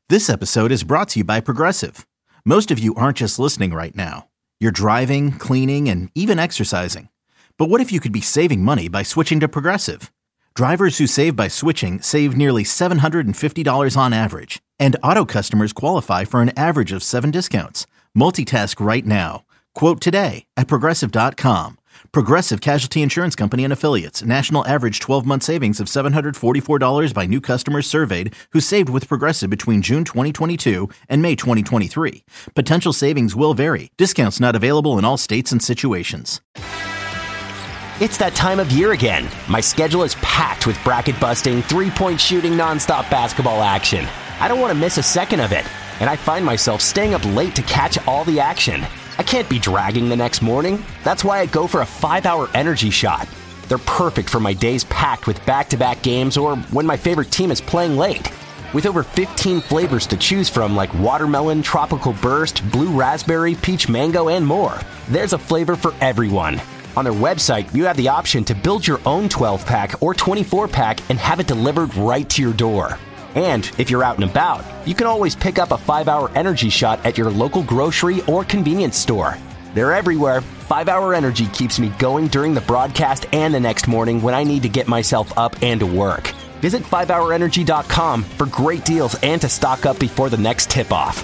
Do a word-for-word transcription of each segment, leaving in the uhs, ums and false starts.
This episode is brought to you by Progressive. Most of you aren't just listening right now. You're driving, cleaning, and even exercising. But what if you could be saving money by switching to Progressive? Drivers who save by switching save nearly seven hundred fifty dollars on average. And auto customers qualify for an average of seven discounts. Multitask right now. Quote today at Progressive dot com. Progressive Casualty Insurance Company and Affiliates. National average twelve-month savings of seven hundred forty-four dollars by new customers surveyed who saved with Progressive between June twenty twenty-two and May twenty twenty-three. Potential savings will vary. Discounts not available in all states and situations. It's that time of year again. My schedule is packed with bracket-busting, three-point shooting, nonstop basketball action. I don't want to miss a second of it, and I find myself staying up late to catch all the action. I can't be dragging the next morning. That's why I go for a five-hour energy shot. They're perfect for my days packed with back-to-back games or when my favorite team is playing late. With over fifteen flavors to choose from like watermelon, tropical burst, blue raspberry, peach mango, and more, there's a flavor for everyone. On their website, you have the option to build your own twelve-pack or twenty-four-pack and have it delivered right to your door. And if you're out and about, you can always pick up a five-hour energy shot at your local grocery or convenience store. They're everywhere. five-hour Energy keeps me going during the broadcast and the next morning when I need to get myself up and to work. Visit five hour energy dot com for great deals and to stock up before the next tip-off.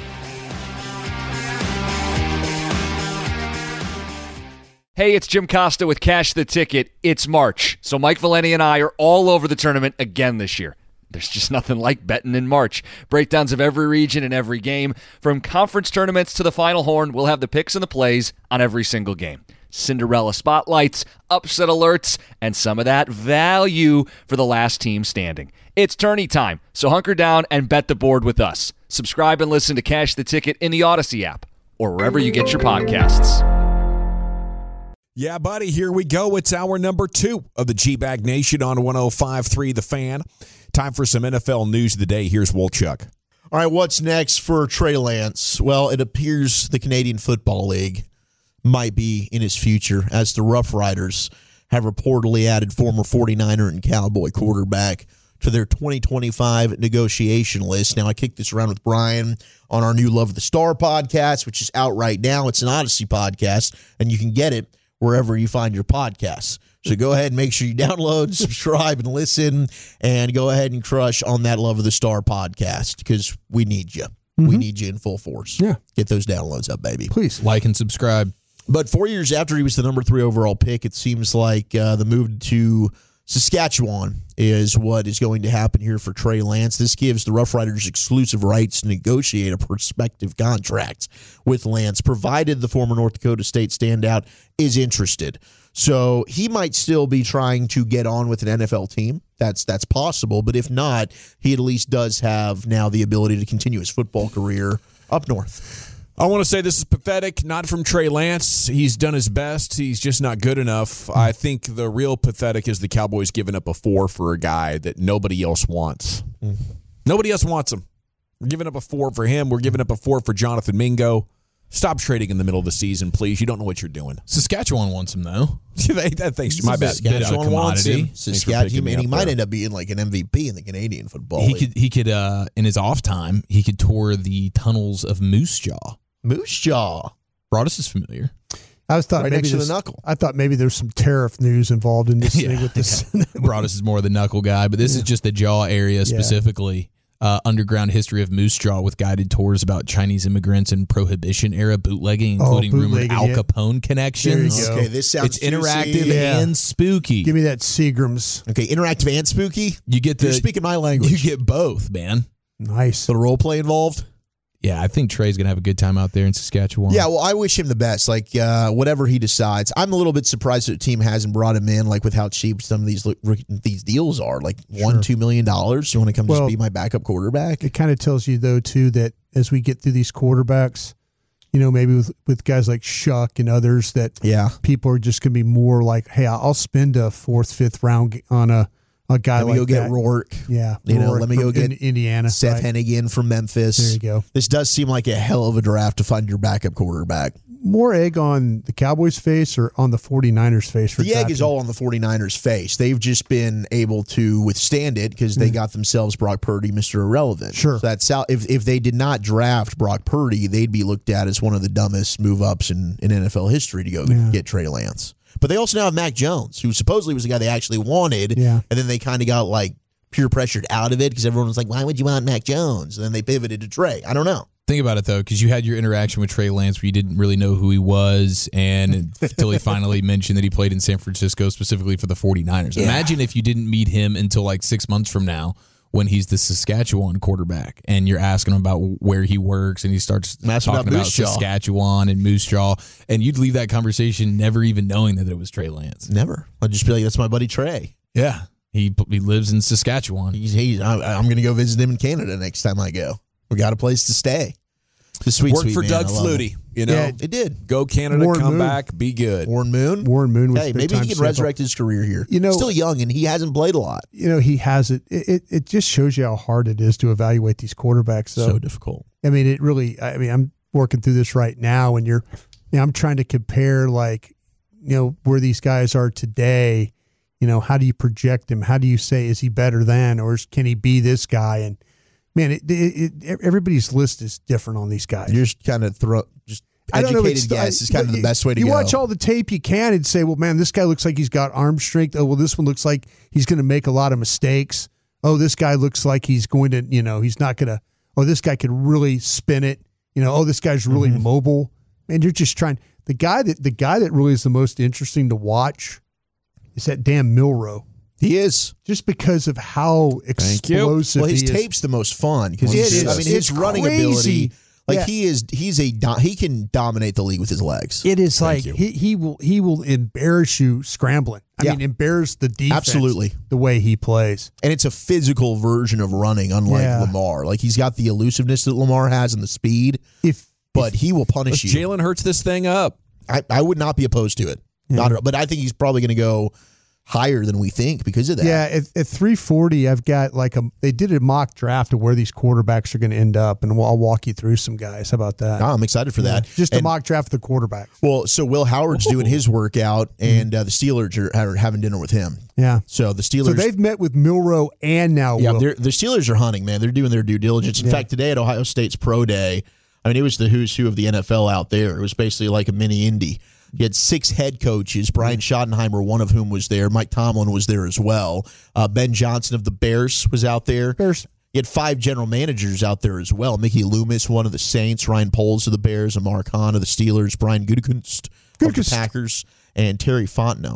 Hey, it's Jim Costa with Cash the Ticket. It's March, so Mike Valeni and I are all over the tournament again this year. There's just nothing like betting in March. Breakdowns of every region and every game. From conference tournaments to the Final Horn, we'll have the picks and the plays on every single game. Cinderella spotlights, upset alerts, and some of that value for the last team standing. It's tourney time, so hunker down and bet the board with us. Subscribe and listen to Cash the Ticket in the Odyssey app or wherever you get your podcasts. Yeah, buddy, here we go. It's hour number two of the G-Bag Nation on one oh five point three The Fan. Time for some N F L news of the day. Here's Wolchuk. All right, what's next for Trey Lance? Well, it appears the Canadian Football League might be in his future, as the Rough Riders have reportedly added former forty-niner and Cowboy quarterback to their twenty twenty-five negotiation list. Now, I kicked this around with Brian on our new Love of the Star podcast, which is out right now. It's an Odyssey podcast, and you can get it wherever you find your podcasts. So go ahead and make sure you download, subscribe, and listen, and go ahead and crush on that Love of the Star podcast because we need you. Mm-hmm. We need you in full force. Yeah. Get those downloads up, baby. Please. Like and subscribe. But four years after he was the number three overall pick, it seems like uh, the move to Saskatchewan is what is going to happen here for Trey Lance. This gives the Rough Riders exclusive rights to negotiate a prospective contract with Lance, provided the former North Dakota State standout is interested. So he might still be trying to get on with an N F L team. That's that's possible. But if not, he at least does have now the ability to continue his football career up north. I want to say this is pathetic, not from Trey Lance. He's done his best. He's just not good enough. I think the real pathetic is the Cowboys giving up a four for a guy that nobody else wants. Mm. Nobody else wants him. We're giving up a four for him. We're giving up a four for Jonathan Mingo. Stop trading in the middle of the season, please. You don't know what you're doing. Saskatchewan wants him, though. Thanks, my bad. Saskatchewan wants him. Saskatchewan, and he might there. end up being like an M V P in the Canadian Football He League. could, he could, uh, in his off time, he could tour the tunnels of Moose Jaw. Moose Jaw. Broadus is familiar. I was thought Right maybe next to this, the knuckle. I thought maybe there's some tariff news involved in this Yeah, thing with this. Broadus is more the knuckle guy, but this Yeah. is just the jaw area specifically. Uh, underground history of Moose Jaw with guided tours about Chinese immigrants and Prohibition era bootlegging, Oh, including bootlegging, rumored Al yeah. Capone connections. There you go. Okay, this sounds It's interactive juicy. Yeah. and spooky. Give me that Seagram's. Okay, interactive and spooky. you get the You're speaking my language. You get both, man. Nice. the role play involved. Yeah, I think Trey's gonna have a good time out there in Saskatchewan. Yeah, well, I wish him the best. Like, uh, whatever he decides. I'm a little bit surprised that the team hasn't brought him in, like, with how cheap some of these these deals are. Like, one, Sure. two million dollars. You want to come Well, just be my backup quarterback? It kind of tells you, though, too, that as we get through these quarterbacks, you know, maybe with, with guys like Shuck and others, that Yeah. people are just going to be more like, hey, I'll spend a fourth, fifth round on a, a guy Let me like go get that. Rourke. Yeah. You know, Rourke let me from go get in- Indiana. Seth right? Hennigan from Memphis. There you go. This does seem like a hell of a draft to find your backup quarterback. more egg on the Cowboys' face or on the 49ers' face? For the egg drafting? is all on the 49ers' face. They've just been able to withstand it because they got themselves Brock Purdy, Mister Irrelevant. Sure. So that's how, if, if they did not draft Brock Purdy, they'd be looked at as one of the dumbest move-ups in, in N F L history to go Yeah. get Trey Lance. But they also now have Mac Jones, who supposedly was the guy they actually wanted, Yeah. and then they kind of got like peer pressured out of it because everyone was like, why would you want Mac Jones? And then they pivoted to Trey. I don't know. Think about it, though, because you had your interaction with Trey Lance where you didn't really know who he was and until he finally mentioned that he played in San Francisco specifically for the 49ers. Yeah. Imagine if you didn't meet him until like six months from now when he's the Saskatchewan quarterback and you're asking him about where he works and he starts Asking talking about about Moose Jaw. Saskatchewan and Moose Jaw, and you'd leave that conversation never even knowing that it was Trey Lance. Never. I'd just be like, that's my buddy Trey. Yeah. He, he lives in Saskatchewan. He's, he's, I, I'm going to go visit him in Canada next time I go. We got a place to stay. The sweet, Worked sweet for man. Doug I love Flutie. him. You know, Yeah. It did. go Canada, Warren come Moon. back, be good. Warren Moon. Warren Moon was Hey, big maybe time he can sample. resurrect his career here. You know- still young and he hasn't played a lot. You know, he has it. It, it. it just shows you how hard it is to evaluate these quarterbacks. So, So difficult. I mean, it really, I mean, I'm working through this right now and you're, you know, I'm trying to compare like, you know, where these guys are today. You know, how do you project him? How do you say, is he better than, or is, can he be this guy? And man, it, it, it, everybody's list is different on these guys. You're just kind of throw just I don't know. educated It's, guess I- is kind of the you- best way to you go. watch all the tape you can and say, well, man, this guy looks like he's got arm strength. Oh, well, this one looks like he's going to make a lot of mistakes. Oh, this guy looks like he's going to, you know, he's not going to, oh, this guy could really spin it. You know, oh, this guy's really Mm-hmm. mobile. And you're just trying. The guy that the guy that really is the most interesting to watch is that damn Milroe. He is. Just because of how you. explosive Well, his he is. tape's the most fun because It he's. is. I mean, his It's running crazy. ability. Like Yeah. he is. He's a. do- He can dominate the league with his legs. It is like you. he he will he will embarrass you scrambling. I Yeah. mean, embarrass the defense. Absolutely. The way he plays. And it's a physical version of running, unlike Yeah. Lamar. Like he's got the elusiveness that Lamar has and the speed, If but he will punish you. Jalen hurts this thing up. I, I would not be opposed to it. Not, at all. But I think he's probably going to go higher than we think because of that. yeah, at, at three forty, I've got like a. They did a mock draft of where these quarterbacks are going to end up, and I'll walk you through some guys. How about that? No, I'm excited for that. Just a And- mock draft of the quarterbacks. Well, so Will Howard's doing his workout, and uh, the Steelers are, are having dinner with him. Yeah. So the Steelers. So they've met with Milroe and now Yeah, Will. they're, the Steelers are hunting, man. They're doing their due diligence. In Yeah. fact, today at Ohio State's Pro Day, I mean, it was the who's who of the N F L out there. It was basically like a mini Indy. You had six head coaches, Brian Schottenheimer, one of whom was there. Mike Tomlin was there as well. Uh, Ben Johnson of the Bears was out there. Bears. You had five general managers out there as well. Mickey Loomis, one of the Saints, Ryan Poles of the Bears, Amar Khan of the Steelers, Brian Gutekunst of the Gutekunst. Packers, and Terry Fontenot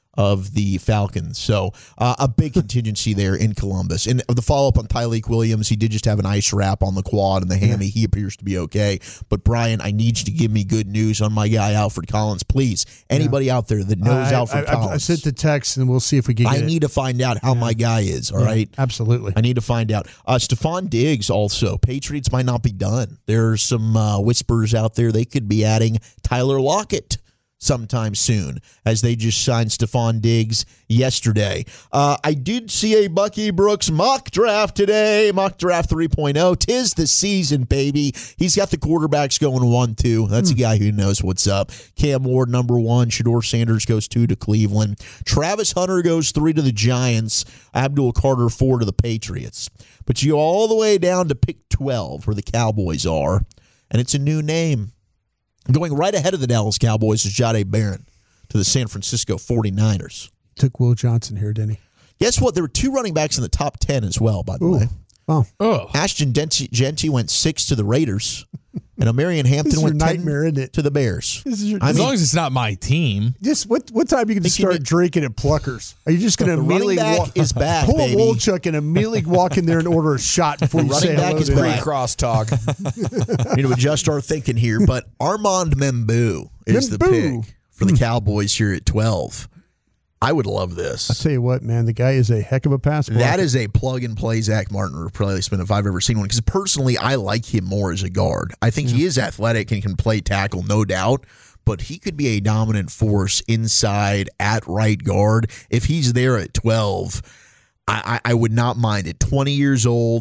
of the Falcons. So uh, a big contingency there in Columbus. And the follow-up on Tyleik Williams, he did just have an ice wrap on the quad and the hammy. He appears to be okay. But, Brian, I need you to give me good news on my guy, Alfred Collins. Please, anybody out there that knows I, Alfred I, I, I Collins, sent the text, and we'll see if we can get I it. need to find out how my guy is, all right? Absolutely. I need to find out. Uh, Stephon Diggs also. Patriots might not be done. There's some uh, whispers out there they could be adding Tyler Lockett sometime soon, as they just signed Stephon Diggs yesterday. Uh, I did see a Bucky Brooks mock draft today, mock draft three point oh. Tis the season, baby. He's got the quarterbacks going one two. That's a guy who knows what's up. Cam Ward, number one. Shador Sanders goes two to Cleveland. Travis Hunter goes three to the Giants. Abdul Carter, four to the Patriots. But you go all the way down to pick twelve, where the Cowboys are, and it's a new name. Going right ahead of the Dallas Cowboys is Jahdae Barron to the San Francisco forty-niners. Took Will Johnson here, didn't he? Guess what? There were two running backs in the top ten as well, by the Ooh. way. Oh, Oh. Ashton Genty, Genty went six to the Raiders, and O'Marion Hampton This is your went ten nightmare, isn't it? to the Bears. This is your- I As mean, long as it's not my team. just what what time are you going to Think you start need- drinking at Pluckers? Are you just going to The running immediately back walk, is back, pull baby. a Wolchuk and immediately walk in there and order a shot before you running say back hello is to back. them? Crosstalk. we need to adjust our thinking here, but Armand Membu is the Membu. pick for the Cowboys here at twelve. I would love this. I'll tell you what, man, the guy is a heck of a pass blocker. That is a plug and play Zach Martin replacement if I've ever seen one. Because personally, I like him more as a guard. I think he is athletic and can play tackle, no doubt. But he could be a dominant force inside at right guard. If he's there at twelve, I, I, I would not mind it. twenty years old,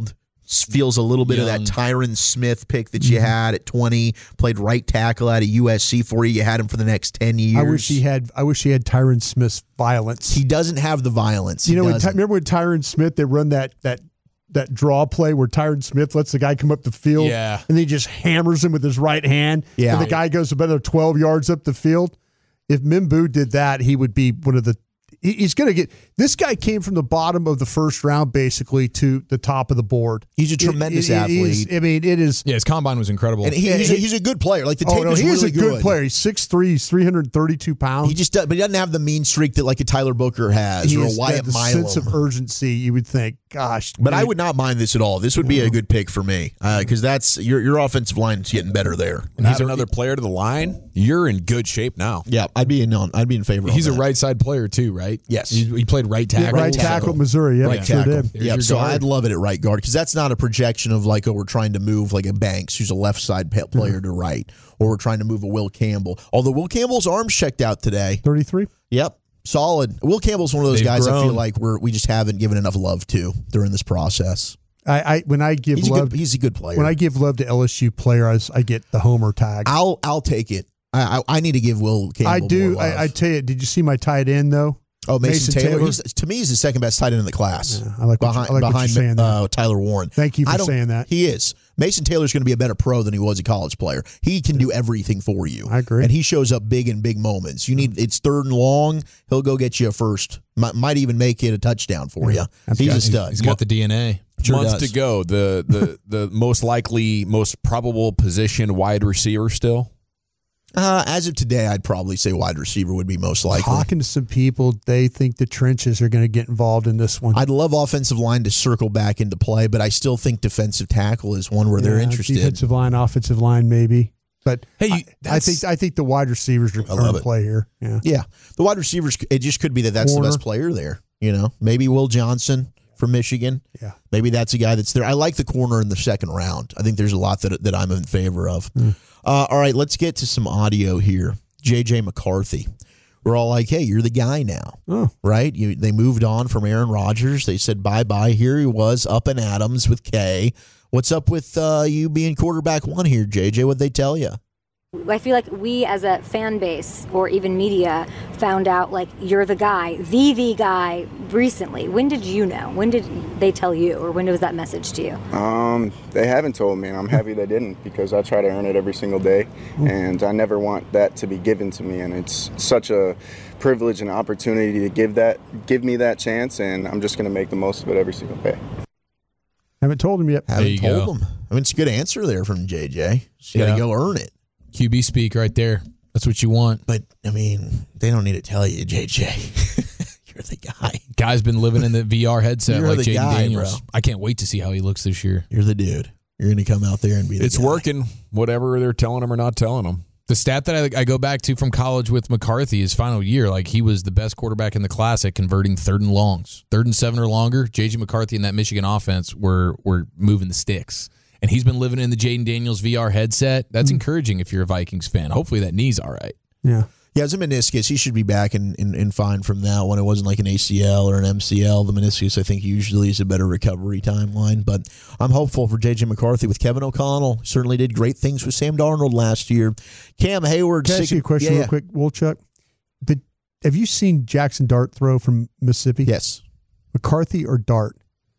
feels a little bit Young. of that Tyron Smith pick that you had at twenty. Played right tackle out of U S C for you. You had him for the next ten years. I wish he had. I wish he had Tyron Smith's violence. He doesn't have the violence. You He know, when, doesn't. remember when Tyron Smith, they run that that that draw play where Tyron Smith lets the guy come up the field, Yeah. and then he just hammers him with his right hand, Yeah. and the guy goes about twelve yards up the field. If Mimbu did that, he would be one of the. he- He's going to get. This guy came from the bottom of the first round, basically to the top of the board. He's a tremendous It- it- it is- athlete. I mean, it is. Yeah, his combine was incredible. And he, he's, a, he's a good player. Like the tape Oh no, is he is really a good, player. He's six three. He's three hundred thirty-two pounds. He just does, but he doesn't have the mean streak that like a Tyler Booker has He or a has Wyatt the Milo. sense of urgency. You would think, gosh, But I man, would not mind this at all. This would be a good pick for me because that's your your offensive line is getting better there. And he's another player to the line. You're in good shape now. Yeah, I'd be in on. I'd be in favor. He's of a that. right side player too, right? Yes. he, he played right tackle. right tackle at Missouri. Yeah, right sure tackle. did. There's Yep. your So guard. I'd love it at right guard because that's not a projection of like, oh, we're trying to move like a Banks who's a left side pe- player Mm-hmm. to right, or we're trying to move a Will Campbell. Although Will Campbell's arms checked out today. thirty-three. Yep. Solid. Will Campbell's one of those They've guys I feel grown. like we're we just haven't given enough love to during this process. I, I when I give He's a love, good he's a good player. when I give love to L S U players, I get the homer tag. I'll I'll take it. I I, I need to give Will Campbell I do. more love. I, I tell you, did you see my tight end though? oh, Mason, Mason Taylor. Taylor. He's, to me, he's the second best tight end in the class. Yeah, I like what you- behind I like what you're behind saying uh, Tyler Warren. Thank you for I don't- saying that. He is. Mason Taylor's going to be a better pro than he was a college player. He can do everything for you. I agree. And he shows up big in big moments. You need it's third and long. He'll go get you a first. Might, might even make it a touchdown for you. He's a stud. He's got the D N A. Sure Months does. to go. The the the most likely, most probable position wide receiver still. Uh, as of today, I'd probably say wide receiver would be most likely. Talking to some people, they think the trenches are going to get involved in this one. I'd love offensive line to circle back into play, but I still think defensive tackle is one where they're Yeah, interested. Defensive line, offensive line, maybe. But Hey, you- I, I that's- think I think the wide receivers are, I are love in it. play here. Yeah. Yeah, the wide receivers. It just could be that that's Warner. the best player there. You know, maybe Will Johnson from Michigan. Yeah. Maybe that's a guy that's there. I like the corner in the second round. I think there's a lot that that I'm in favor of. Mm. Uh, all right, let's get to some audio here. J J McCarthy. We're all like, hey, you're the guy now, Oh. right? You, they moved on from Aaron Rodgers. They said bye bye. Here he was up in Adams with K. What's up with uh, you being quarterback one here, J J? What'd they tell you? I feel like we as a fan base or even media found out like you're the guy, the the guy recently. When did you know? When did they tell you or when was that message to you? Um, they haven't told me, and I'm happy they didn't because I try to earn it every single day, and I never want that to be given to me. And it's such a privilege and opportunity to give that, give me that chance, and I'm just going to make the most of it every single day. Haven't told him yet. Haven't you told go. him. I mean, it's a good answer there from J J. You got to Yeah. go earn it. Q B speak right there. That's what you want. But, I mean, they don't need to tell you, J J. You're the guy. Guy's been living in the V R headset You're like the Jaden guy, Daniels. bro. I can't wait to see how he looks this year. You're the dude. You're going to come out there and be the It's guy. working. Whatever they're telling him or not telling him. The stat that I, I go back to from college with McCarthy, his final year, like he was the best quarterback in the class at converting third and longs, third and seven or longer. J J McCarthy and that Michigan offense were were moving the sticks, and he's been living in the Jaden Daniels V R headset. That's encouraging if you're a Vikings fan. Hopefully that knee's all right. Yeah. Yeah, it's a meniscus. He should be back and, and, and fine from that one. It wasn't like an A C L or an M C L. The meniscus, I think, usually is a better recovery timeline. But I'm hopeful for J J McCarthy with Kevin O'Connell. Certainly did great things with Sam Darnold last year. Cam Hayward. Can I ask sig- you a question yeah, real quick, Wolchuk? Did have you seen Jackson Dart throw from Mississippi? Yes, McCarthy or Dart?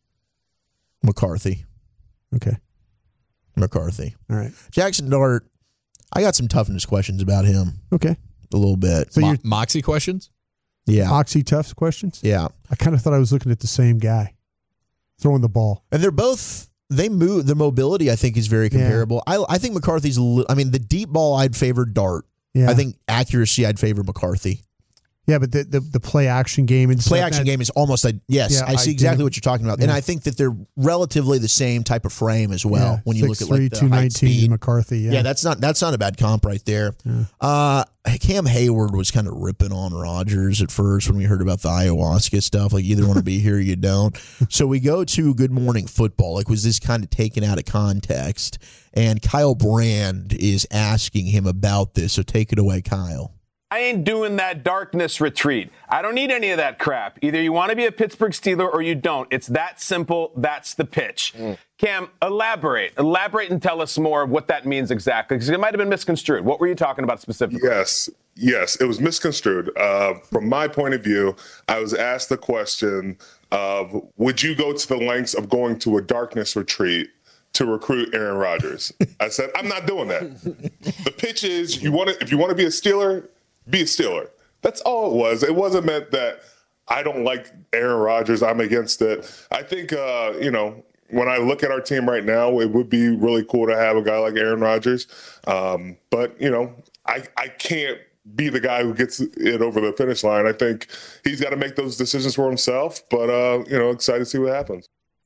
McCarthy. Okay. McCarthy. All right. Jackson Dart. I got some toughness questions about him Okay. a little bit. So Mo- you're Moxie questions? Yeah, Oxy Tufts questions? yeah. I kind of thought I was looking at the same guy throwing the ball. And they're both they move. The mobility, I think, is very Yeah. comparable. I I think McCarthy's. A li- I mean, the deep ball, I'd favor Dart. Yeah. I think accuracy, I'd favor McCarthy. Yeah, but the the, the play action game and Play stuff, action that- game is almost like yes, Yeah, I see I exactly do. what you're talking about, and Yeah. I think that they're relatively the same type of frame as well. yeah, when you look at like the two height nineteen speed. McCarthy. Yeah. Yeah. that's not that's not a bad comp right there. Uh, Cam Hayward was kind of ripping on Rodgers at first when we heard about the ayahuasca stuff. Like, you either want to be here or you don't. So we go to Good Morning Football. Like, was this kind of taken out of context? And Kyle Brand is asking him about this. So take it away, Kyle. I ain't doing that darkness retreat. I don't need any of that crap. Either you want to be a Pittsburgh Steeler or you don't. It's that simple. That's the pitch. Mm. Cam, elaborate. Elaborate and tell us more of what that means exactly, because it might have been misconstrued. What were you talking about specifically? Yes, yes, it was misconstrued. Uh, from my point of view, I was asked the question of, would you go to the lengths of going to a darkness retreat to recruit Aaron Rodgers? I said, I'm not doing that. The pitch is, you want to, if you want to be a Steeler, be a Steeler. That's all it was. It wasn't meant that I don't like Aaron Rodgers, I'm against it. I think, uh, you know, when I look at our team right now, it would be really cool to have a guy like Aaron Rodgers. Um, but, you know, I, I can't be the guy who gets it over the finish line. I think he's got to make those decisions for himself. But, uh, you know, excited to see what happens.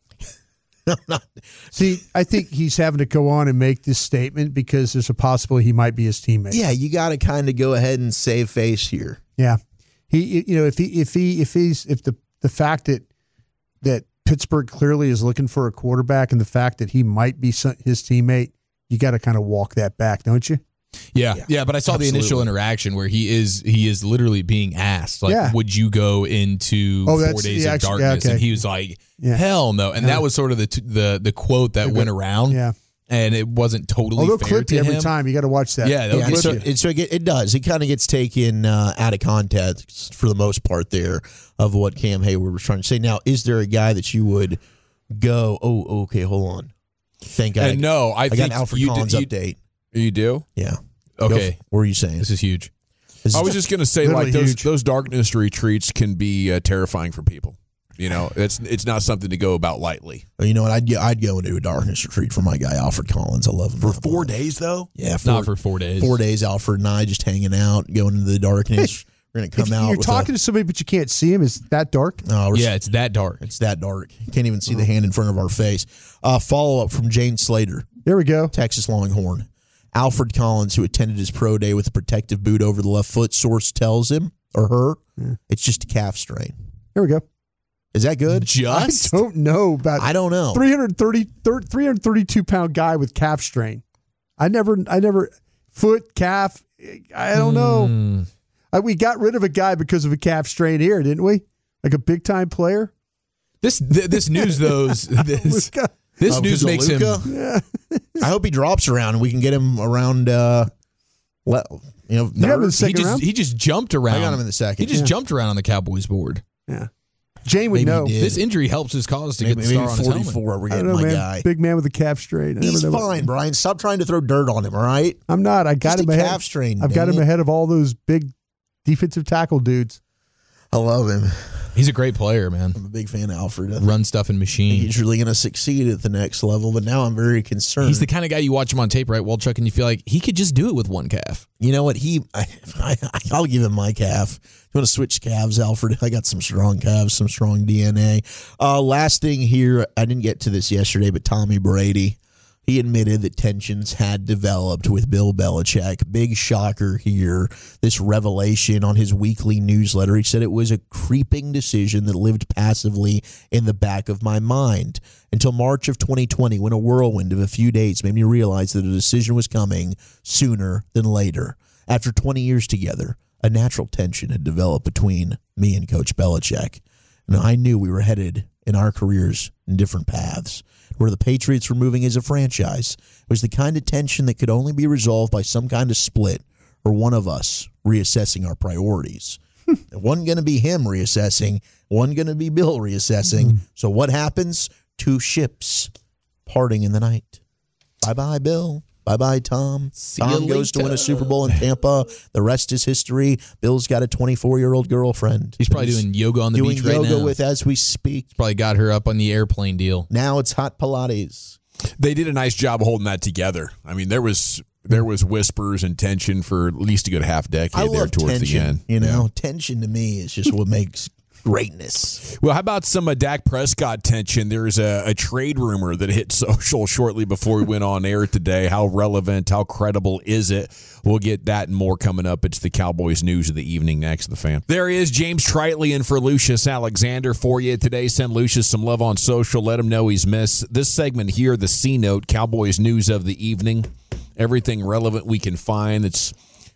See, I think he's having to go on and make this statement because there's a possibility he might be his teammate. Yeah, you got to kind of go ahead and save face here. Yeah, he, you know, if he, if he, if he's, if the the fact that that Pittsburgh clearly is looking for a quarterback, and the fact that he might be some, his teammate, you got to kind of walk that back, don't you? Yeah, yeah, yeah, but I saw Absolutely. the initial interaction where he is he is literally being asked, like, yeah. would you go into oh, four days yeah, of actually, darkness? Yeah, okay. And he was like, yeah. hell no. And yeah. that was sort of the t- the the quote that okay. went around. Yeah. And it wasn't totally oh, they'll fair clip to you him. every time. You got to watch that. Yeah, yeah clip so, you. it, so it, get, it does. It kind of gets taken uh, out of context for the most part there of what Cam Hayward was trying to say. Now, is there a guy that you would go, oh, okay, hold on. Thank God. And no, I, I think got an Alfred you Collins do, you, update. You do? Yeah. Okay. What were you saying? This is huge. I was just going to say, like, those, those darkness retreats can be uh, terrifying for people. You know, it's it's not something to go about lightly. Well, you know what? I'd I'd go into a darkness retreat for my guy Alfred Collins. I love him for four days though. Yeah, four, not for four days. Four days. Alfred and I just hanging out, going into the darkness. We're gonna come if out. You're with talking a, to somebody, but you can't see him. Is that dark? No, yeah, it's that dark. It's that dark. You can't even see the hand in front of our face. Uh, follow up from Jane Slater. There we go. Texas Longhorn. Alfred Collins, who attended his pro day with a protective boot over the left foot, source tells him or her yeah. it's just a calf strain. There we go. Is that good? Just? I don't know about. I don't know. three thirty, three thirty-two pound guy with calf strain. I never, I never, foot, calf. I don't know. Mm. I, we got rid of a guy because of a calf strain here, didn't we? Like a big time player. This th- this news though. This, this uh, news makes Luka? him. Yeah. I hope he drops around and we can get him around. Uh, le- you know, you have him in the he second just round? he just jumped around. I got him in the second. He just Yeah. jumped around on the Cowboys board. Yeah. Jane would Maybe know. he did. This injury helps his cause to maybe, get the star maybe on his helmet. forty-four. We're I don't getting know, my man. guy. Big man with a calf strain. I He's never know fine, what- Brian. Stop trying to throw dirt on him. All right. I'm not. I got Just him a ahead. calf strain. I've got dang him it. ahead of all those big defensive tackle dudes. I love him. He's a great player, man. I'm a big fan of Alfred. I think Run stuff and machine. he's really going to succeed at the next level, but now I'm very concerned. He's the kind of guy you watch him on tape, right, Walchuk, and you feel like he could just do it with one calf. You know what? He, I, I, I'll give him my calf. You want to switch calves, Alfred? I got some strong calves, some strong D N A. Uh, last thing here, I didn't get to this yesterday, but Tommy Brady, he admitted that tensions had developed with Bill Belichick. Big shocker here. This revelation on his weekly newsletter. He said it was a creeping decision that lived passively in the back of my mind until March of twenty twenty, when a whirlwind of a few days made me realize that a decision was coming sooner than later. After twenty years together, a natural tension had developed between me and Coach Belichick. And I knew we were headed in our careers in different paths. Where the Patriots were moving as a franchise, it was the kind of tension that could only be resolved by some kind of split or one of us reassessing our priorities. It wasn't going to be him reassessing, wasn't going to be Bill reassessing. Mm-hmm. So what happens? Two ships parting in the night. Bye-bye, Bill. Bye-bye, Tom. See Tom goes to win a Super Bowl in Tampa. The rest is history. Bill's got a twenty-four-year-old girlfriend. He's probably doing yoga on the doing beach right yoga now. with as we speak. He's probably got her up on the airplane deal. Now it's hot Pilates. They did a nice job holding that together. I mean, there was there was whispers and tension for at least a good half decade I there love towards tension, the end. You know, Yeah. tension to me is just what makes greatness. Well, how about some uh, Dak Prescott tension? There's a, a trade rumor that hit social shortly before we went on air today. How relevant, how credible is it? We'll get that and more coming up. It's the Cowboys news of the evening next, The Fan. There is James Tritley in for Lucius Alexander for you today. Send Lucius some love on social. Let him know he's missed. This segment here, the C-Note, Cowboys news of the evening. Everything relevant we can find that's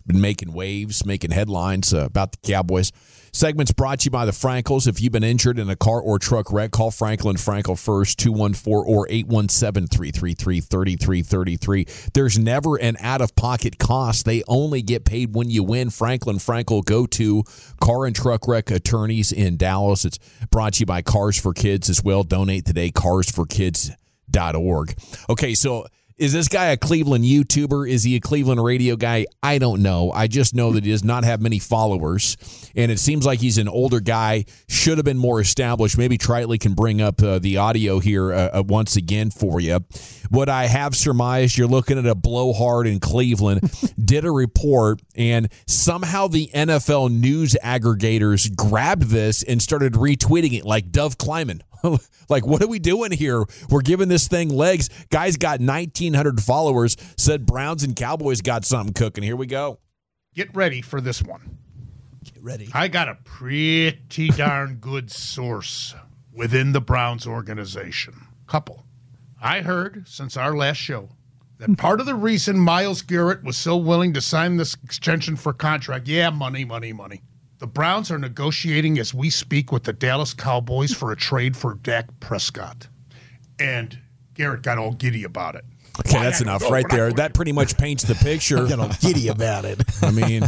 been making waves, making headlines uh, about the Cowboys. Segment's brought to you by the Frankels. If you've been injured in a car or truck wreck, call Franklin Frankel first, two one four or eight one seven, three three three, three three three three. There's never an out-of-pocket cost. They only get paid when you win. Franklin Frankel, go to car and truck wreck attorneys in Dallas. It's brought to you by Cars for Kids as well. Donate today, cars for kids dot org. Okay, so is this guy a Cleveland YouTuber? Is he a Cleveland radio guy? I don't know. I just know that he does not have many followers, and it seems like he's an older guy, should have been more established. Maybe Tritley can bring up uh, the audio here uh, once again for you. What I have surmised, you're looking at a blowhard in Cleveland, did a report, and somehow the N F L news aggregators grabbed this and started retweeting it like Dove Kleiman. Like, what are we doing here? We're giving this thing legs. Guy's got nineteen hundred followers, said Browns and Cowboys got something cooking. Here we go. Get ready for this one. Get ready. I got a pretty darn good source within the Browns organization. Couple. I heard since our last show that part of the reason Myles Garrett was so willing to sign this extension for contract, yeah, money, money, money. The Browns are negotiating as we speak with the Dallas Cowboys for a trade for Dak Prescott. And Garrett got all giddy about it. Okay, Why that's enough right there. That pretty much paints the picture. Got all giddy about it. I mean,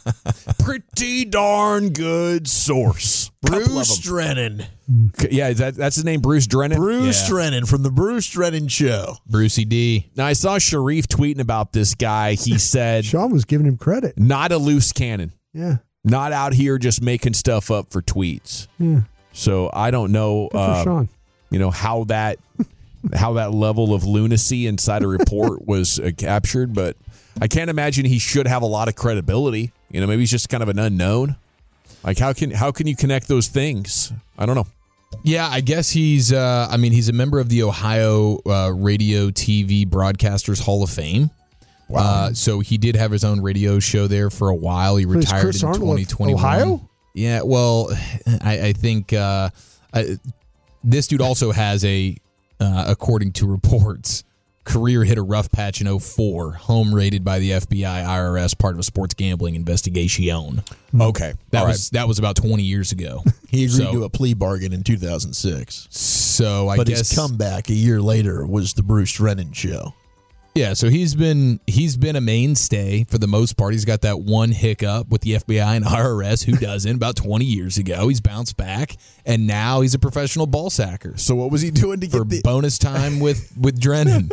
pretty darn good source. Bruce Drennan. Yeah, that, that's his name, Bruce Drennan? Bruce yeah. Drennan from the Bruce Drennan Show. Brucey D. Now, I saw Sharif tweeting about this guy. He said, Sean was giving him credit. Not a loose cannon. Yeah. Not out here just making stuff up for tweets. Yeah. So I don't know, uh, Sean. you know, how that how that level of lunacy inside a report was uh, captured, but I can't imagine he should have a lot of credibility. You know, maybe he's just kind of an unknown. Like, how can how can you connect those things? I don't know. Yeah, I guess he's. Uh, I mean, he's a member of the Ohio uh, Radio T V Broadcasters Hall of Fame. Wow. Uh, so he did have his own radio show there for a while. He Please, retired Chris in Arnold twenty twenty-one. Ohio? Yeah, well, I, I think uh, I, this dude also has a, uh, according to reports, career hit a rough patch in oh four, home rated by the F B I, I R S, part of a sports gambling investigation. Okay. That All was right. that was about twenty years ago. He agreed So- to a plea bargain in two thousand six. So I but guess his comeback a year later was the Bruce Drennan Show. Yeah, so he's been he's been a mainstay for the most part. He's got that one hiccup with the F B I and I R S. Who doesn't? About twenty years ago, he's bounced back, and now he's a professional ball sacker. So what was he doing to for get the bonus time with with Drennan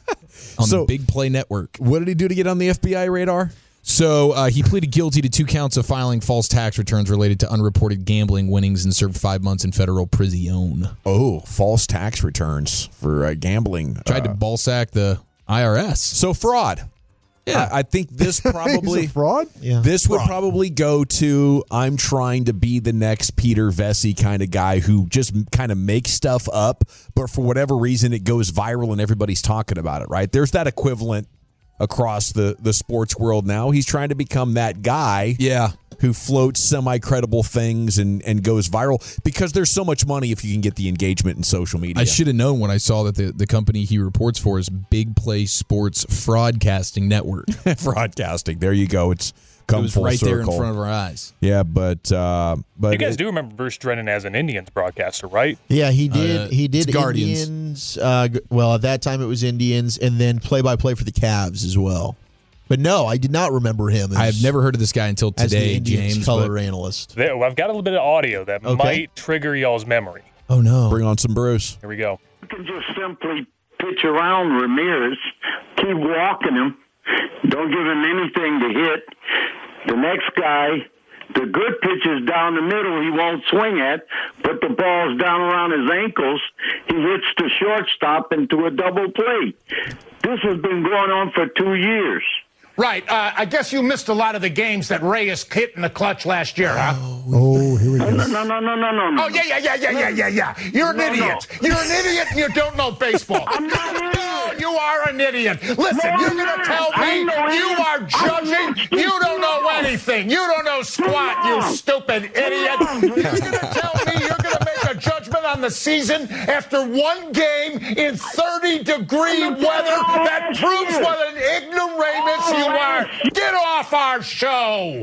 on So- the Big Play Network? What did he do to get on the F B I radar? So uh, he pleaded guilty to two counts of filing false tax returns related to unreported gambling winnings and served five months in federal prison. Oh, false tax returns for uh, gambling. Tried uh, to ball sack the I R S. So fraud. Yeah. I, I think this probably He's a fraud? Yeah. This would Fraud. probably go to I'm trying to be the next Peter Vesey kind of guy who just kind of makes stuff up, but for whatever reason it goes viral and everybody's talking about it, right? There's that equivalent across the, the sports world now. He's trying to become that guy Yeah. who floats semi-credible things and, and goes viral because there's so much money if you can get the engagement in social media. I should have known when I saw that the, the company he reports for is Big Play Sports Fraudcasting Network. Broadcasting. There you go. It's come It was full right circle. there in front of our eyes. Yeah, but uh, but You guys it- do remember Bruce Drennan as an Indians broadcaster, right? Yeah, he did. Uh, he did it's Guardians. Indians. Uh, g- well, at that time it was Indians, and then play-by-play for the Cavs as well. But no, I did not remember him. As, I have never heard of this guy until as the today, Indians James. color but- analyst. There, well, I've got a little bit of audio that Okay. might trigger y'all's memory. oh no! bring on some Bruce. Here we go. You can just simply pitch around Ramirez, keep walking him, don't give him anything to hit. The next guy, the good pitches down the middle, he won't swing at, but the ball's down around his ankles. He hits the shortstop into a double play. This has been going on for two years. Right. Uh, I guess you missed a lot of the games that Reyes hit in the clutch last year, huh? Oh, here we go. No, no, no, no, no, no. Oh, yeah, yeah, yeah, yeah, yeah, yeah, yeah. You're an No, idiot. no. You're an idiot and you don't know baseball. I'm not an No, idiot. you are an idiot. Listen, No, you're I'm going to not. tell I me know you it. are I'm judging. not. You don't know You're wrong. anything. You don't know squat, You're you wrong. stupid idiot. wrong. You're going to tell me you're going to make a judgment on the season after one game in thirty degree I'm not weather talking that about proves this. what an ignoramus you are. Get off off our show.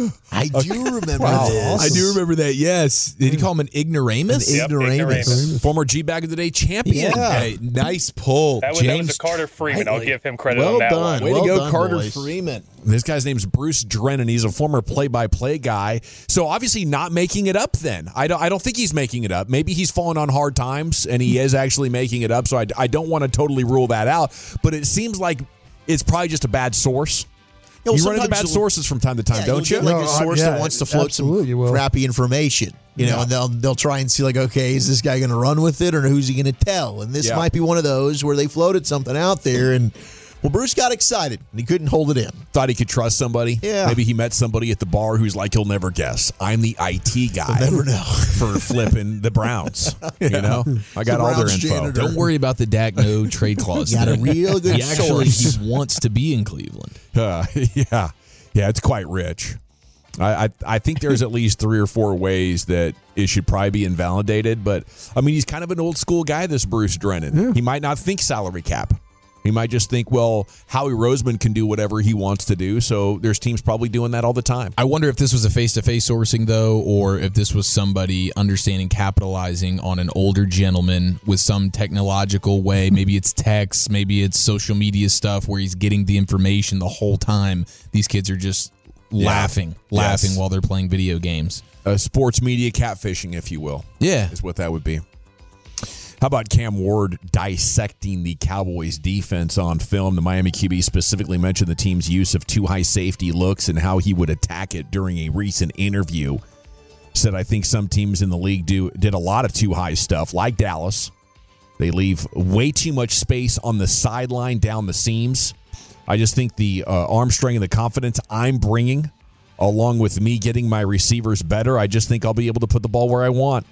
I do remember Wow. this. I do remember that, yes. Did he call him an ignoramus? An ignoramus. Ignoramus. Former G-Bag of the Day champion. Yeah. Hey, nice pull. That was, James that was a Carter Freeman. I'll give him credit Well on that done. one. Way Well to go, done, Carter boys. Freeman. This guy's name's Bruce Drennan. He's a former play-by-play guy. So obviously not making it up then. I don't, I don't think he's making it up. Maybe he's fallen on hard times, and he is actually making it up. So I, I don't want to totally rule that out. But it seems like it's probably just a bad source. Yeah, well, you run into sometimes bad you'll- sources from time to time, Yeah, don't you? you'll get like No, a uh, source yeah, that wants to float some absolutely you will. crappy information, you know, Yeah. and they'll they'll try and see like, okay, is this guy going to run with it or who's he going to tell? And this Yeah. might be one of those where they floated something out there, and well, Bruce got excited and he couldn't hold it in. Thought he could trust somebody. Yeah. Maybe he met somebody at the bar who's like, he'll never guess. I'm the I T guy. You'll never know. For flipping the Browns. You know, I got The all their Browns info. janitor. Don't worry about the Dak no trade clause. You got a thing. real good He actually source. he wants to be in Cleveland. Uh, yeah, yeah, it's quite rich. I, I I think there's at least three or four ways that it should probably be invalidated. But I mean, he's kind of an old school guy, this Bruce Drennan. Yeah. He might not think salary cap. He might just think, well, Howie Roseman can do whatever he wants to do. So there's teams probably doing that all the time. I wonder if this was a face-to-face sourcing, though, or if this was somebody understanding, capitalizing on an older gentleman with some technological way. Maybe it's text, maybe it's social media stuff where he's getting the information the whole time. These kids are just laughing, laughing Yes. while they're playing video games. Uh, sports media catfishing, if you will. Yeah. Is what that would be. How about Cam Ward dissecting the Cowboys defense on film? The Miami Q B specifically mentioned the team's use of two high safety looks and how he would attack it during a recent interview. Said, I think some teams in the league do did a lot of two high stuff, like Dallas. They leave way too much space on the sideline down the seams. I just think the uh, arm strength and the confidence I'm bringing, along with me getting my receivers better, I just think I'll be able to put the ball where I want.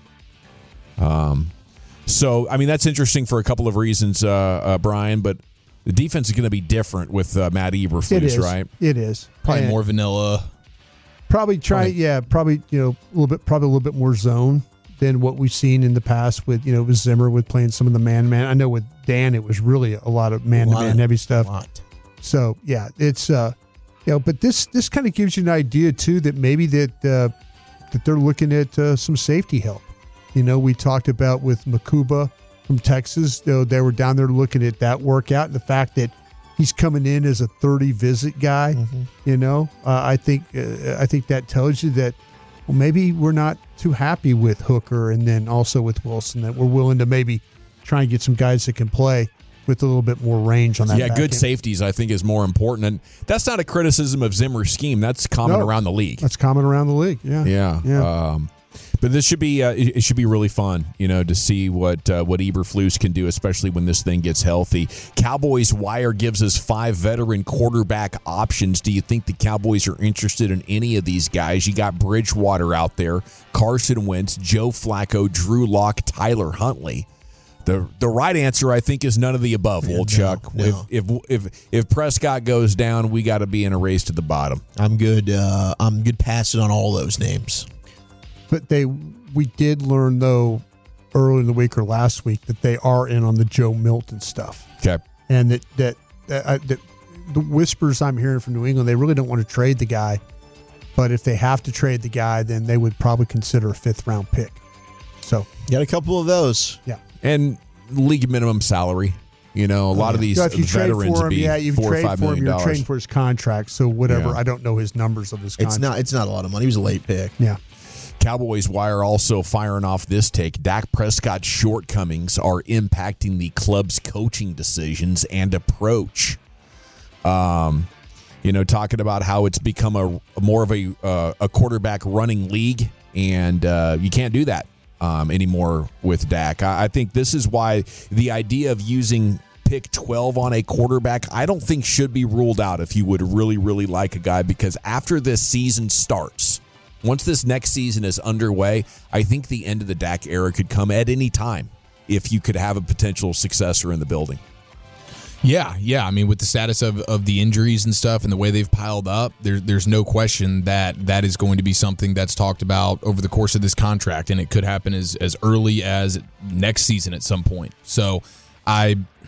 Um. So, I mean, that's interesting for a couple of reasons, uh, uh, Brian, but the defense is going to be different with uh, Matt It Eberflus, is. right? It is. Probably And more vanilla. Probably try, yeah, probably, you know, a little bit, probably a little bit more zone than what we've seen in the past with, you know, with Zimmer with playing some of the man-man. I know with Dan, it was really a lot of man-to-man heavy stuff. Lot. So, yeah, it's, uh, you know, but this this kind of gives you an idea, too, that maybe that, uh, that they're looking at uh, some safety help. You know, we talked about with Makuba from Texas, though they were down there looking at that workout and the fact that he's coming in as a thirty visit guy. Mm-hmm. You know, uh, I think uh, I think that tells you that well, maybe we're not too happy with Hooker and then also with Wilson, that we're willing to maybe try and get some guys that can play with a little bit more range on that. Yeah, back good end. safeties, I think, is more important. And that's not a criticism of Zimmer's scheme. That's common No. around the league. That's common around the league. Yeah, Yeah. yeah. Um, but this should be uh, it, it should be really fun, you know, to see what uh, what Eberflus can do, especially when this thing gets healthy. Cowboys Wire gives us five veteran quarterback options. Do you think the Cowboys are interested in any of these guys? You got Bridgewater out there, Carson Wentz, Joe Flacco, Drew Lock, Tyler Huntley. The the right answer, I think, is none of the above, Yeah, old no, Chuck. no. If, if if if Prescott goes down, we got to be in a race to the bottom. I'm good. Uh, I'm good passing on all those names. But they, we did learn though, early in the week or last week that they are in on the Joe Milton stuff. Okay. And that that that, uh, that the whispers I'm hearing from New England, they really don't want to trade the guy. But if they have to trade the guy, then they would probably consider a fifth round pick. So got a couple of those. Yeah. And league minimum salary. You know, a lot of these So if you trade veterans for would him, be yeah, you four or trade five for him. million You're dollars. trading for his contract. So whatever. Yeah. I don't know his numbers of his contract. It's not. It's not a lot of money. He was a late pick. Yeah. Cowboys Wire also firing off this take. Dak Prescott's shortcomings are impacting the club's coaching decisions and approach. Um, you know, talking about how it's become a, a more of a uh, a quarterback running league, and uh, you can't do that um, anymore with Dak. I, I think this is why the idea of using pick twelve on a quarterback, I don't think should be ruled out if you would really, really like a guy, because after this season starts, once this next season is underway, I think the end of the Dak era could come at any time if you could have a potential successor in the building. Yeah, yeah. I mean, with the status of, of the injuries and stuff and the way they've piled up, there, there's no question that that is going to be something that's talked about over the course of this contract, and it could happen as, as early as next season at some point. So I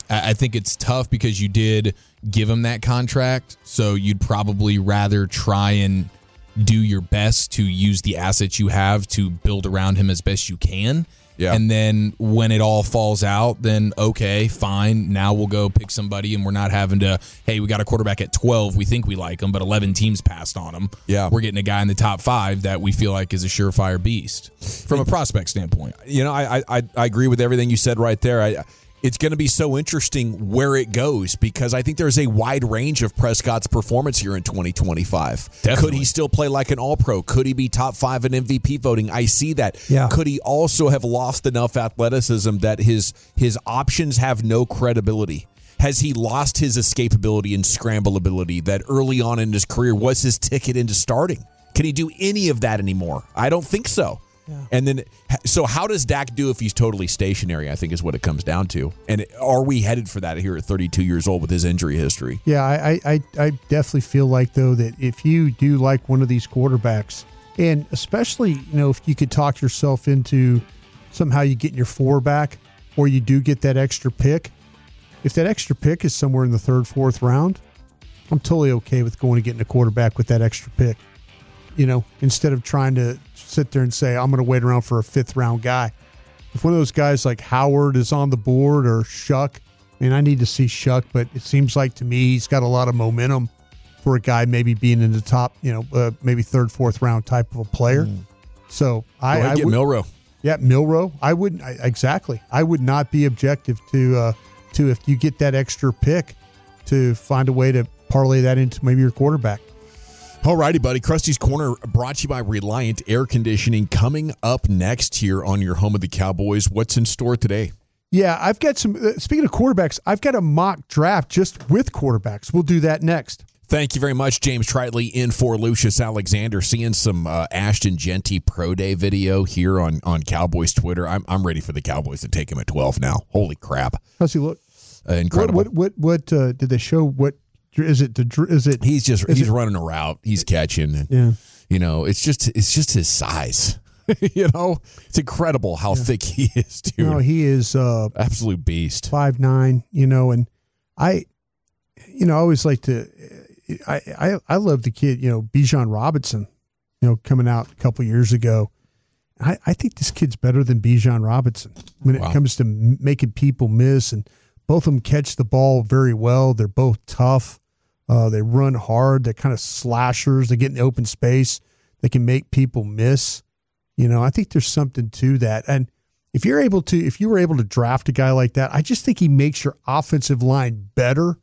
I think it's tough because you did give him that contract, so you'd probably rather try and do your best to use the assets you have to build around him as best you can. Yeah. And then when it all falls out, then okay, fine. Now we'll go pick somebody, and we're not having to, hey, we got a quarterback at twelve. We think we like him, but eleven teams passed on him. Yeah. We're getting a guy in the top five that we feel like is a surefire beast from a prospect standpoint. You know, I I, I agree with everything you said right there. I It's going to be so interesting where it goes because I think there's a wide range of Prescott's performance here in twenty twenty-five. Definitely. Could he still play like an all-pro? Could he be top five in M V P voting? I see that. Yeah. Could he also have lost enough athleticism that his his options have no credibility? Has he lost his escapability and scrambleability that early on in his career was his ticket into starting? Can he do any of that anymore? I don't think so. Yeah. And then, so how does Dak do if he's totally stationary, I think is what it comes down to. And are we headed for that here at thirty-two years old with his injury history? Yeah, I, I, I definitely feel like, though, that if you do like one of these quarterbacks, and especially, you know, if you could talk yourself into somehow you get your four back or you do get that extra pick, if that extra pick is somewhere in the third, fourth round, I'm totally okay with going and getting a quarterback with that extra pick. You know, instead of trying to sit there and say, I'm going to wait around for a fifth round guy. If one of those guys like Howard is on the board or Shuck, I mean, I need to see Shuck, but it seems like to me he's got a lot of momentum for a guy maybe being in the top, you know, uh, maybe third, fourth round type of a player. Mm. So I, I I get would, Milroe. Yeah, Milroe. I wouldn't I, exactly. I would not be objective to uh, to if you get that extra pick to find a way to parlay that into maybe your quarterback. All righty, buddy. Krusty's Corner brought to you by Reliant Air Conditioning. Coming up next here on your home of the Cowboys, what's in store today? Yeah, I've got some, uh, speaking of quarterbacks, I've got a mock draft just with quarterbacks. We'll do that next. Thank you very much, James Tritley, in for Lucius Alexander. Seeing some uh, Ashton Jeanty Pro Day video here on, on Cowboys Twitter. I'm I'm ready for the Cowboys to take him at twelve now. Holy crap. How's he look? Uh, incredible. What, what, what, what uh, did they show? What is it? Is it? He's just, he's it, running a route. He's catching. And, yeah. You know, it's just, it's just his size. You know, it's incredible how yeah. thick he is, dude. No, he is uh, absolute beast. five nine, you know, and I, you know, I always like to, I, I, I love the kid, you know, Bijan Robinson, you know, coming out a couple years ago. I, I think this kid's better than Bijan Robinson when wow. it comes to making people miss, and both of them catch the ball very well. They're both tough. Uh, they run hard. They're kind of slashers. They get in the open space. They can make people miss. You know, I think there's something to that. And if you're able to, if you were able to draft a guy like that, I just think he makes your offensive line better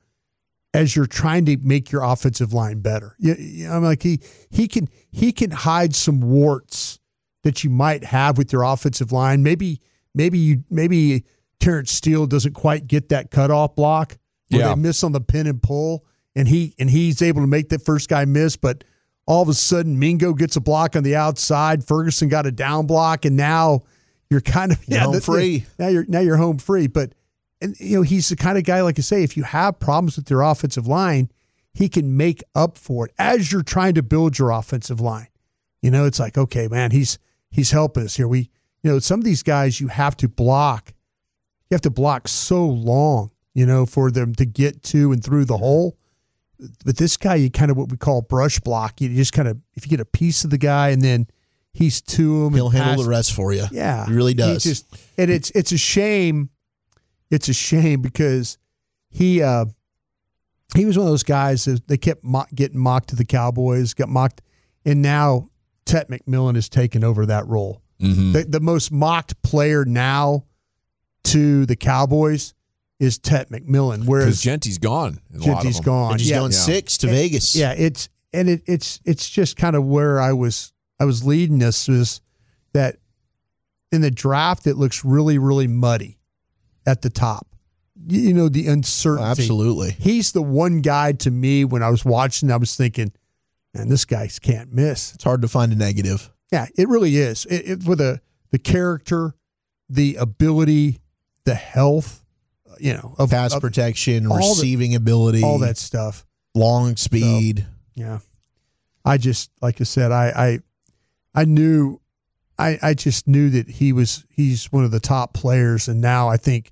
as you're trying to make your offensive line better. You, you know, I'm like he he can he can hide some warts that you might have with your offensive line. Maybe maybe you maybe Terrence Steele doesn't quite get that cutoff block where yeah. they miss on the pin and pull, and he and he's able to make that first guy miss, but all of a sudden, Mingo gets a block on the outside. Ferguson got a down block, and now you're kind of you're yeah, home the, free. Now you're now you're home free. But and you know he's the kind of guy, like I say, if you have problems with your offensive line, he can make up for it as you're trying to build your offensive line. You know, it's like, okay, man, he's he's helping us here. We, you know, some of these guys you have to block. You have to block so long, you know, for them to get to and through the hole. But this guy, you kind of what we call brush block. You just kind of, if you get a piece of the guy and then he's to him, he'll and handle pass, the rest for you. Yeah, he really does. He just, and it's it's a shame. It's a shame because he uh, he was one of those guys that they kept mock, getting mocked to the Cowboys, got mocked, and now Tet McMillan has taken over that role. Mm-hmm. The, the most mocked player now to the Cowboys is Tet McMillan, whereas Genty's gone. Genty's gone. And he's yeah. going yeah. six to and, Vegas. Yeah, it's and it, it's it's just kind of where I was I was leading this is that in the draft it looks really really muddy at the top. You, you know the uncertainty. Oh, absolutely. He's the one guy to me when I was watching. I was thinking, man, this guy can't miss. It's hard to find a negative. Yeah, it really is. It, it, for the the character, the ability, the health. You know, of pass of, protection, receiving the, ability, all that stuff, long speed. So, yeah, I just like I said, I, I, I knew, I, I just knew that he was he's one of the top players, and now I think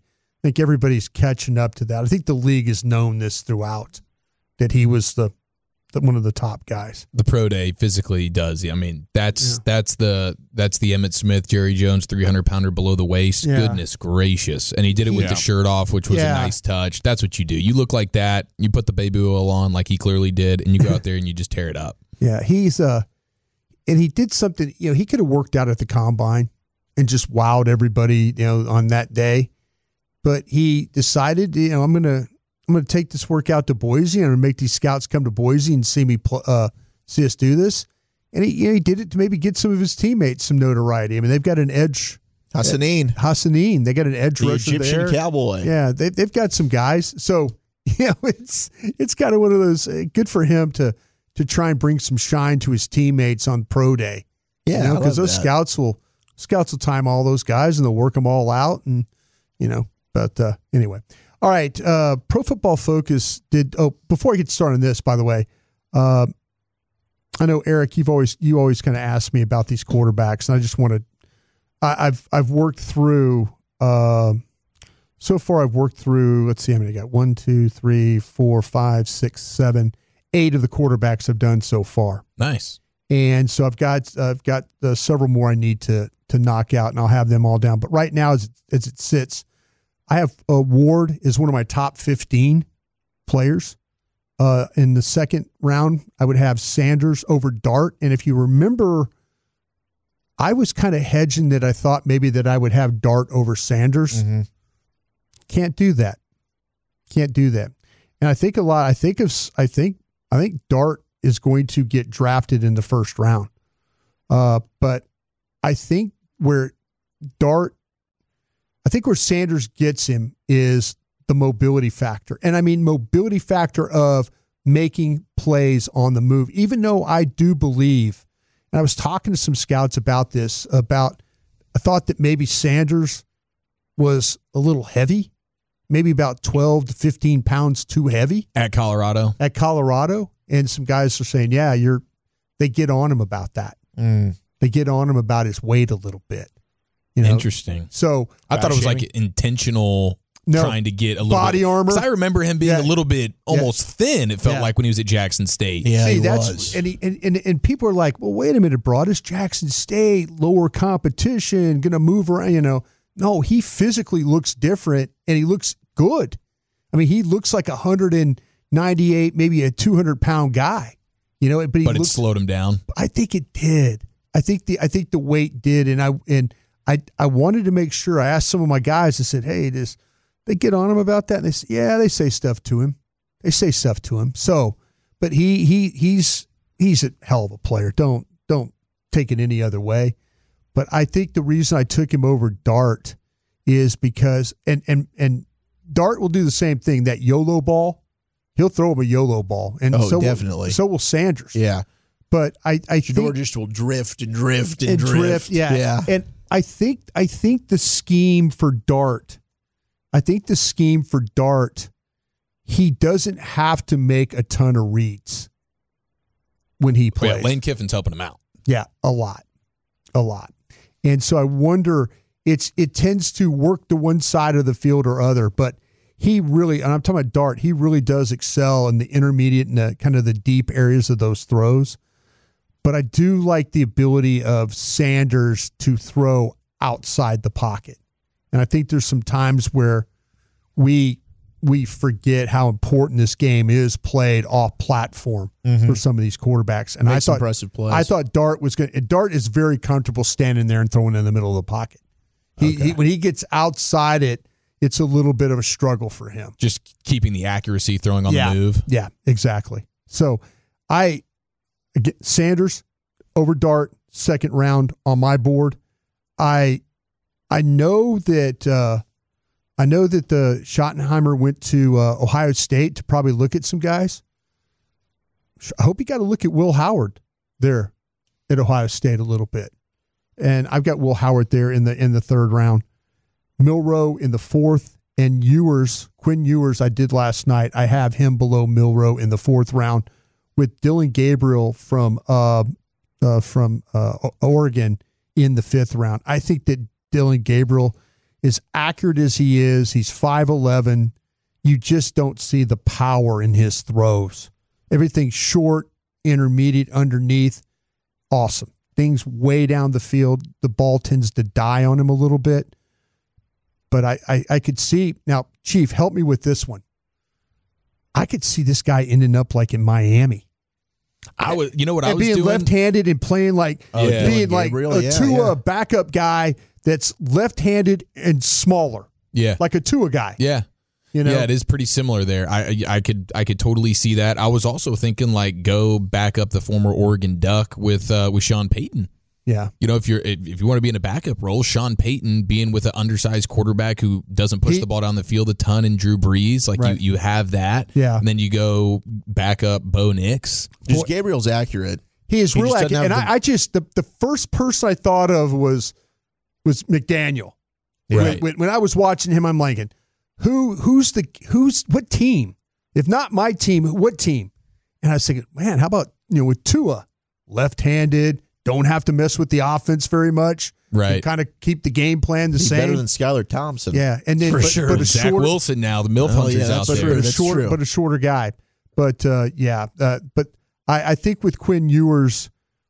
I think everybody's catching up to that. I think the league has known this throughout, that he was the, the one of the top guys. The pro day physically does. I mean, that's yeah. that's the that's the Emmitt Smith, Jerry Jones, three hundred pounder below the waist. Yeah. Goodness gracious. And he did it with yeah. the shirt off, which was yeah. a nice touch. That's what you do. You look like that. You put the baby oil on like he clearly did, and you go out there and you just tear it up. Yeah, he's uh, and he did something, you know, he could have worked out at the combine and just wowed everybody, you know, on that day. But he decided, you know, I'm going to I'm going to take this workout to Boise. I'm going to make these scouts come to Boise and see me pl- uh, see us do this. And he, you know, he did it to maybe get some of his teammates some notoriety. I mean, they've got an edge. Hassanin. Hassanin. They got an edge the rusher Egyptian there. Cowboy. Yeah, they, they've got some guys. So, you know, it's it's kind of one of those, uh, good for him to to try and bring some shine to his teammates on pro day. Yeah, you know, because those that. scouts will scouts will time all those guys and they'll work them all out. And, you know, but uh, anyway. All right. Uh, Pro Football Focus did. Oh, before I get started on this, by the way, uh, I know, Eric, you've always you always kind of asked me about these quarterbacks, and I just want to. I've I've worked through. Uh, so far, I've worked through. Let's see how many I got. One, two, three, four, five, six, seven, eight of the quarterbacks I've done so far. Nice. And so I've got I've got uh, several more I need to to knock out, and I'll have them all down. But right now, as it, as it sits, I have uh, Ward is one of my top fifteen players. Uh, in the second round, I would have Sanders over Dart. And if you remember, I was kind of hedging that I thought maybe that I would have Dart over Sanders. Mm-hmm. Can't do that. Can't do that. And I think a lot, I think of, I think, I think Dart is going to get drafted in the first round. Uh, but I think where Dart, I think where Sanders gets him is the mobility factor. And I mean, mobility factor of making plays on the move, even though I do believe, and I was talking to some scouts about this, about, I thought that maybe Sanders was a little heavy, maybe about twelve to fifteen pounds too heavy. At Colorado? At Colorado. And some guys are saying, yeah, you're, they get on him about that. Mm. They get on him about his weight a little bit. You know? Interesting. So I thought it was like intentional no, trying to get a little body bit, armor. Because I remember him being yeah. a little bit almost yeah. thin, it felt yeah. like when he was at Jackson State. Yeah, See, he that's, was. And, he, and, and and people are like, well, wait a minute, bro. This Jackson State, lower competition, going to move around, you know. No, he physically looks different, and he looks good. I mean, he looks like a one ninety-eight, maybe a two hundred pound guy, you know. But, he but it looks, slowed him down. I think it did. I think the I think the weight did, and I and I I wanted to make sure. I asked some of my guys. I said, hey, this. They get on him about that, and they say, yeah, they say stuff to him. They say stuff to him. So, but he he he's he's a hell of a player. Don't don't take it any other way. But I think the reason I took him over Dart is because and and and Dart will do the same thing. That YOLO ball, he'll throw him a YOLO ball, and oh, so definitely. Will, so will Sanders. Yeah, but I I Shedeur think just will drift and drift and, and drift. drift. Yeah, yeah. And I think I think the scheme for Dart. I think the scheme for Dart, he doesn't have to make a ton of reads when he plays. Oh, yeah, Lane Kiffin's helping him out. Yeah, a lot, a lot. And so I wonder, it's it tends to work to one side of the field or other, but he really, and I'm talking about Dart, he really does excel in the intermediate and the, kind of the deep areas of those throws. But I do like the ability of Sanders to throw outside the pocket. And I think there's some times where we we forget how important this game is played off platform mm-hmm. for some of these quarterbacks. And Makes I thought impressive plays. I thought Dart was going. Dart is very comfortable standing there and throwing in the middle of the pocket. He, okay. he when he gets outside it, it's a little bit of a struggle for him. Just keeping the accuracy, throwing on yeah. the move. Yeah, exactly. So I again, Sanders over Dart, second round on my board. I. I know that uh, I know that the Schottenheimer went to uh, Ohio State to probably look at some guys. I hope he got to look at Will Howard there at Ohio State a little bit, and I've got Will Howard there in the in the third round, Milroe in the fourth, and Ewers Quinn Ewers I did last night. I have him below Milroe in the fourth round, with Dylan Gabriel from uh, uh, from uh, Oregon in the fifth round. I think that Dylan Gabriel as accurate as he is, he's five eleven. You just don't see the power in his throws. Everything's short, intermediate, underneath. Awesome. Things way down the field. The ball tends to die on him a little bit. But I, I, I could see, now, Chief, help me with this one. I could see this guy ending up like in Miami. I would, you know what and I was being doing? left-handed and playing like, Oh, yeah. being Dylan like Gabriel, a yeah, Tua yeah. backup guy that's left-handed and smaller. Yeah. Like a Tua guy. Yeah. You know? Yeah, it is pretty similar there. I I I could I could totally see that. I was also thinking like go back up the former Oregon Duck with uh, with Sean Payton. Yeah. You know, if you're if you want to be in a backup role, Sean Payton being with an undersized quarterback who doesn't push He- the ball down the field a ton and Drew Brees, like Right. you you have that. Yeah. And then you go back up Bo Nix. Just Gabriel's accurate. He is He real just doesn't accurate. And have the- I, I just, the, the first person I thought of was was McDaniel. Right. When, when, when I was watching him, I'm like, who, who's the, who's, what team? If not my team, what team? And I was thinking, man, how about, you know, with Tua, left-handed, don't have to mess with the offense very much. Right. Kind of keep the game plan the He's same. better than Skylar Thompson. Yeah. And then, For but, sure. but a Zach shorter, Wilson now, the Milf Oh, Hunters yeah, out that's but, there. but a That's shorter, true. but a shorter guy. But uh, yeah, uh, but I, I think with Quinn Ewers,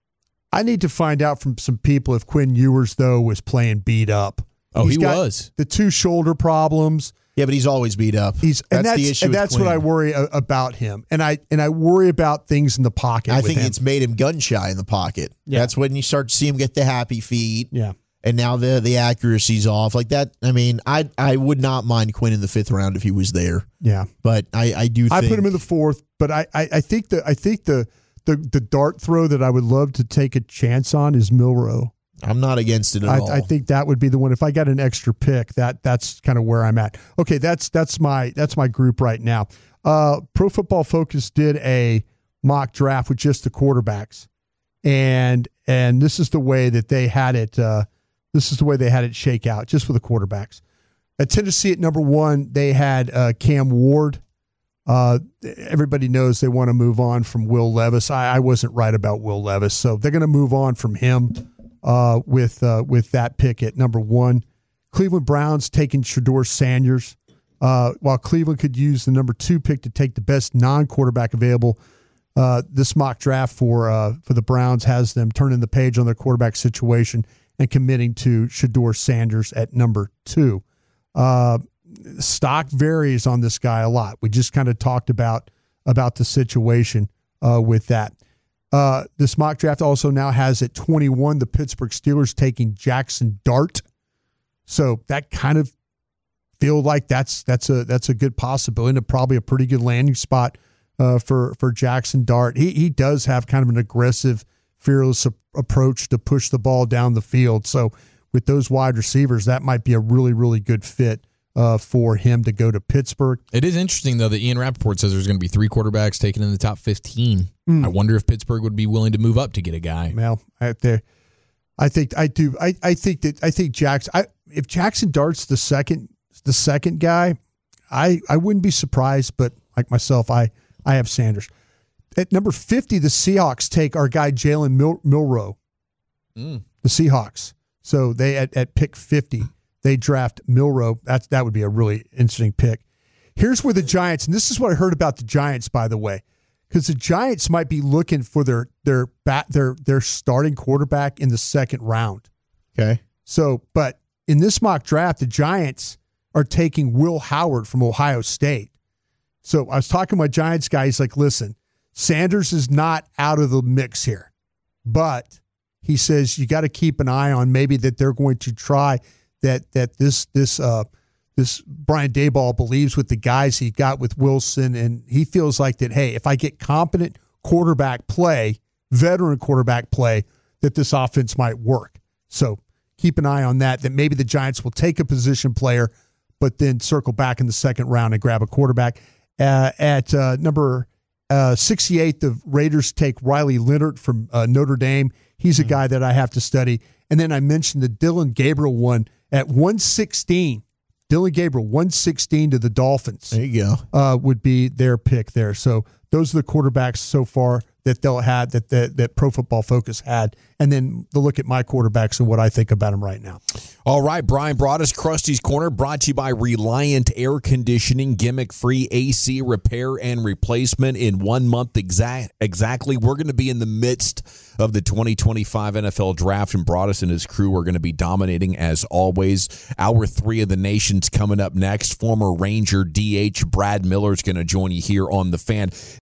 I need to find out from some people if Quinn Ewers though was playing beat up. Oh, He's he got was. the two shoulder problems. Yeah, but he's always beat up. He's that's, and that's the issue. and with that's Quinn. what I worry a, about him. And I and I worry about things in the pocket. I with think him. it's made him gun shy in the pocket. Yeah. That's when you start to see him get the happy feet. Yeah. And now the the accuracy's off. Like that, I mean, I I would not mind Quinn in the fifth round if he was there. Yeah. But I, I do think I put him in the fourth, but I, I, I think the I think the, the the dart throw that I would love to take a chance on is Milroe. I'm not against it at I, all. I think that would be the one. If I got an extra pick, that that's kind of where I'm at. Okay, that's that's my that's my group right now. Uh, Pro Football Focus did a mock draft with just the quarterbacks, and and this is the way that they had it. Uh, this is the way they had it shake out, just for the quarterbacks. At Tennessee at number one, they had uh, Cam Ward. Uh, everybody knows they want to move on from Will Levis. I, I wasn't right about Will Levis, so they're going to move on from him. Uh, with uh, with that pick at number one. Cleveland Browns taking Shedeur Sanders. Uh, while Cleveland could use the number two pick to take the best non-quarterback available, uh, this mock draft for uh, for the Browns has them turning the page on their quarterback situation and committing to Shedeur Sanders at number two. Uh, stock varies on this guy a lot. We just kind of talked about, about the situation uh, with that. Uh, this mock draft also now has at twenty-one the Pittsburgh Steelers taking Jackson Dart, so that kind of feel like that's that's a that's a good possibility and probably a pretty good landing spot uh, for for Jackson Dart. He he does have kind of an aggressive, fearless a- approach to push the ball down the field. So with those wide receivers, that might be a really really good fit uh, for him to go to Pittsburgh. It is interesting, though, that Ian Rappaport says there's going to be three quarterbacks taken in the top fifteen. Mm. I wonder if Pittsburgh would be willing to move up to get a guy. Well, I, there, I think I do. I, I think that I think Jackson. I, if Jackson Dart's the second, the second guy, I, I wouldn't be surprised. But like myself, I I have Sanders at number fifty. The Seahawks take our guy Jalen Mil, Milroe. Mm. The Seahawks. So they at, at pick fifty, they draft Milroe. That's that would be a really interesting pick. Here's where the Giants, and this is what I heard about the Giants, by the way. Because the Giants might be looking for their their bat their their starting quarterback in the second round. Okay. So, but in this mock draft, the Giants are taking Will Howard from Ohio State. So I was talking to my Giants guy. He's like, "Listen, Sanders is not out of the mix here, but he says you got to keep an eye on maybe that they're going to try that that this this uh." This Brian Daboll believes with the guys he got with Wilson, and he feels like that, hey, if I get competent quarterback play, veteran quarterback play, that this offense might work. So keep an eye on that, that maybe the Giants will take a position player, but then circle back in the second round and grab a quarterback. Uh, at uh, number uh, sixty-eight, the Raiders take Riley Leonard from uh, Notre Dame. He's a guy that I have to study. And then I mentioned the Dylan Gabriel one at one sixteen. Dylan Gabriel, one sixteen to the Dolphins. There you go. Uh, would be their pick there. So those are the quarterbacks so far that they'll have that, that that Pro Football Focus had. And then the look at my quarterbacks and what I think about them right now. All right, Brian Broaddus, Krusty's Corner, brought to you by Reliant Air Conditioning, gimmick-free A C repair and replacement in one month exact, exactly. We're going to be in the midst of the twenty twenty-five N F L Draft, and Broaddus and his crew are going to be dominating as always. Hour three of the Nation's coming up next. Former Ranger D H Brad Miller is going to join you here on The Fan.